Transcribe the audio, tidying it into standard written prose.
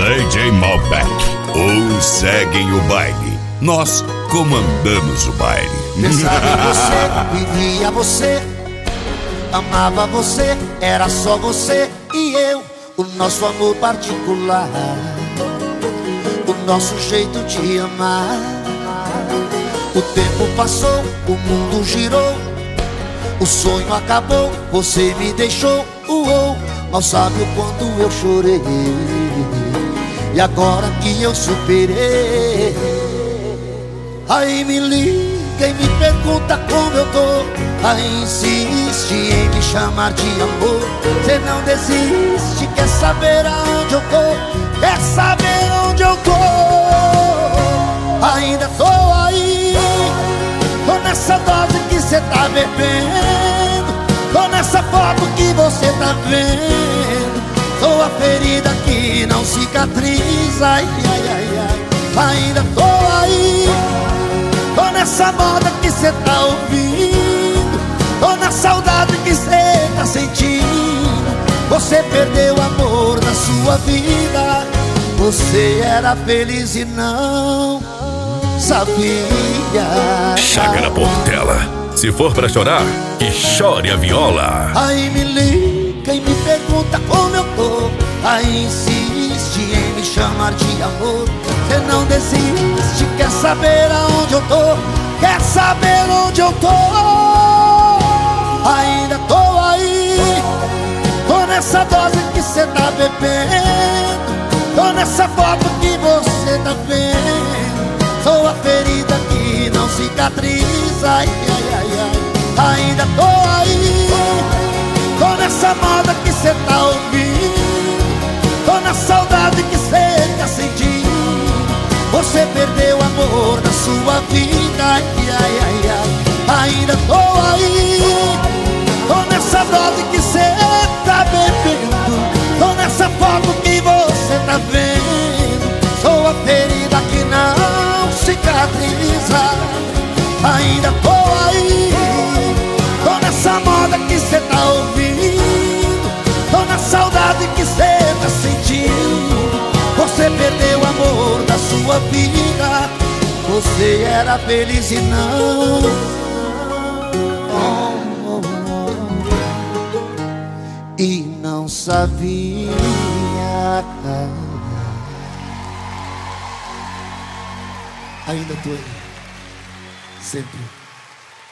DJ Malbec. Uns seguem o baile, nós comandamos o baile. Pensava em você, vivia você, amava você, era só você e eu. O nosso amor particular, o nosso jeito de amar. O tempo passou, o mundo girou, o sonho acabou, você me deixou. Mal sabe o quanto eu chorei, e agora que eu superei, aí me liga e me pergunta como eu tô. Aí insiste em me chamar de amor. Cê não desiste, quer saber aonde eu tô, quer saber onde eu tô. Ainda tô aí, tô nessa dose que cê tá bebendo, tô nessa foto que você tá vendo, tô a ferida que não cicatriza. Ai, ai, ai, ai. Ainda tô aí, tô nessa moda que cê tá ouvindo, tô na saudade que cê tá sentindo. Você perdeu o amor da sua vida, você era feliz e não sabia. Chácara Portela, se for pra chorar, que chore a viola. Aí me liga e me pergunta como eu tô, aí insiste em me chamar de amor. Você não desiste, quer saber aonde eu tô, quer saber onde eu tô. Ainda tô aí, tô nessa dose que cê tá bebendo, tô nessa foto que você tá vendo, sou a ferida que não cicatriza. Ai, ai, ai, ai. Ainda tô aí, tô nessa moda que cê tá ouvindo, tô na saudade que cê tá sentindo. Você perdeu o amor da sua vida. Ai, ai, ai, ai. Ainda tô aí, tô nessa dose que cê tá bebendo, tô nessa foto que você tá vendo, sou a ferida que não cicatriza. Ainda tô aí, tô nessa moda que cê tá ouvindo, tô na saudade que cê tá sentindo. Você perdeu o amor da sua vida, você era feliz e não e não sabia. Ainda tô aí, sempre.